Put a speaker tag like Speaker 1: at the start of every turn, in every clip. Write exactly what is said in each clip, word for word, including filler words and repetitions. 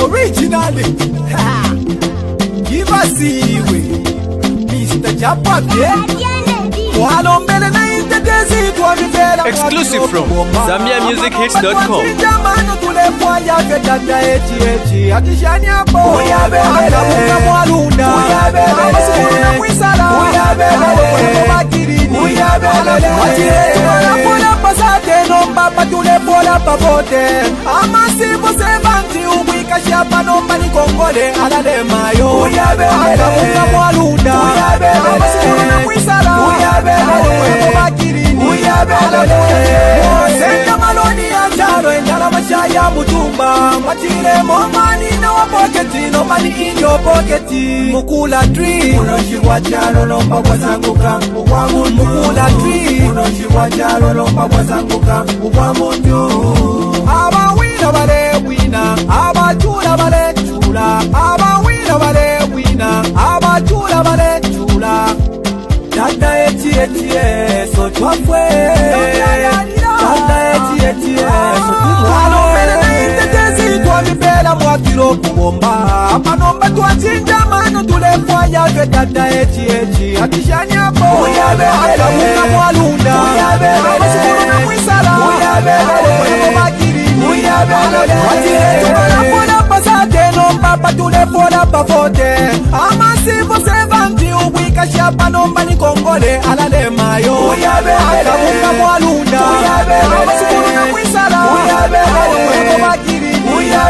Speaker 1: Originally, give us iwe Mister Japake Walombele na intedezi kwa vipela
Speaker 2: Exclusive from Zambia Music Hits dot com.
Speaker 1: Jamano tulefwa yake dada eti eti Atishani hapo Akamuka mwalunda Amasukuna mwisala Makirini Wanapola pasate Nomba patulepola papote Amasipo sevanti Uwika shapa nomba ni kongole Alale mayo Akamuka mwalunda Amasukuna mwisala Makirini Senda maloni ya charo Endala mashaya mutumba Matile momani na wapoketi Nomani in your pocketi Mukula tree Unoshiwa charo lomba kwa zanguka Uwamu Mukula tree Unoshiwa charo lomba kwa zanguka Uwamu njo Aba wina wale wina Aba chula wale chula Aba wina wale wina Aba chula wale chula Dada eti eti so twafwe Dada eti eti so twafwe Walombele na intetezi kwa vipela mwakiro kubomba Manomba tuachinja mano tulefwa yake dada eti eti Atishani hapo Akamuka mwalunda Amasukuna na mwisala Makirini Watile tumalafona pasate Nomba patulefola pafote Amasipo sevanti Uwika shapa nomba ni kongole Alale mayo Akamuka mwalunda Amasukuna na mwisala Makirini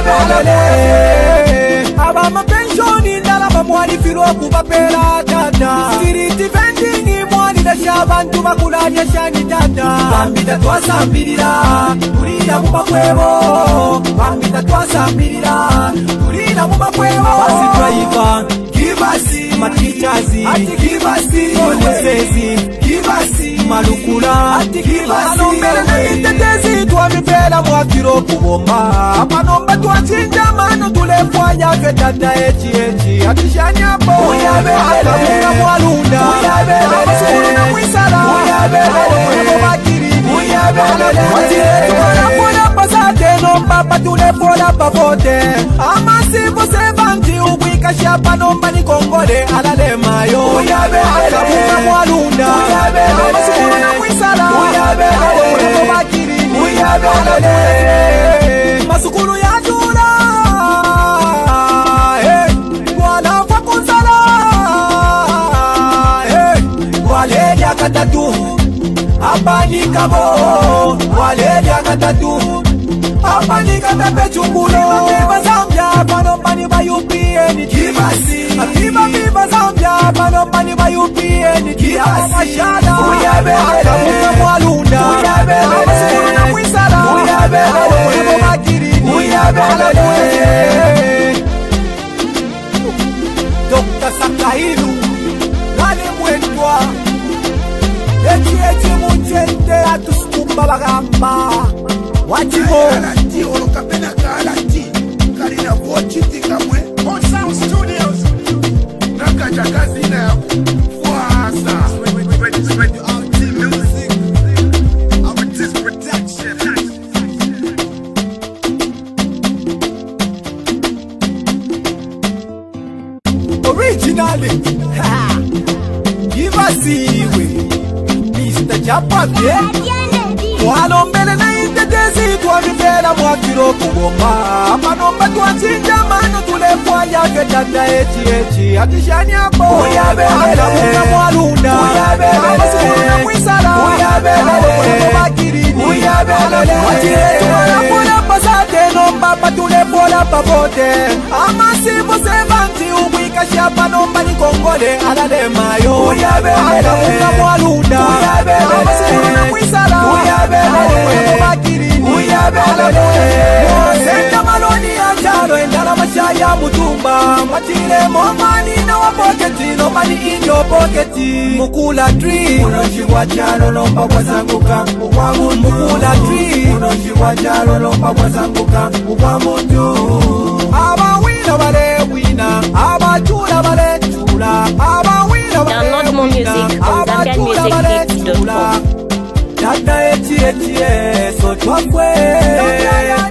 Speaker 1: Aba mapenshoni Ndala mamwani filo kubapela dada Siriti vendingi mwani Dasha bantu bakulanya shani dada Bambita twasambirira Turina mumakwebo Bambita twasambirira Turina mumakwebo Basi driver Give us Matichazi Give us Onesezi Give us Malukula Give us Anombele na intetezi Tuamipela mwakiro kubomba Manomba tuachinja mano tulefwa yake dada eti eti Atishani hapo Akamuka mwalunda Amasukuna na mwisala Makirini Watile tumalafona pasate Nomba patulefola pafote Amasipo sevanti Uwika shapa nomba ni kongole Alale mayo Akamuka mwalunda Amasukuna na mwisala Makirini Masukulu ya jula Wala fakunzala Waledia katatu Abani kabo Waledia katatu Abani kapepe chungulo Viva Zambia Panombani bayupieni Kibasi Viva viva Zambia Panombani bayupieni Kiama mashada Akamuka mwalunda Amasukuna na mwisala Makirini Dokta Sakahilu Nani mwetwa Eti eti munjente Atuskumba bagamba Wachimo
Speaker 3: Kalati olokapena kalati Kalina vochiti kamwe On Sound Studios Nakaja kazina ya Fuasa Spread your R T music Artist production
Speaker 1: Originally Give us iwe Mister Japake Walombele na intetezi kwa vipela mwakiro kubomba Manomba tuachinja mano tulefwa yake dada eti eti Atishani hapo Akamuka mwalunda Amasukuna na mwisala Makirini Watile tumalafona pasate Nomba patulefola pafote Amasipo sevanti Uwika shapa nomba ni kongole Alale mayo Akamuka mwalunda Amasukuna na mwisala Makirini Senda maloni ya charo Endala mashaya mutumba Matile momani na wapoketi Nomani in your pocketi Mukula tree Unoshiwa charo lomba kwa zanguka Uwamu Mukula tree Unoshiwa charo lomba kwa zanguka Uwamu njo Aba wina wale wina Aba chula wale chula Aba wina wale wina
Speaker 4: Download more music on Zambia Music Hits dot com.
Speaker 1: Dada eti eti so twafwe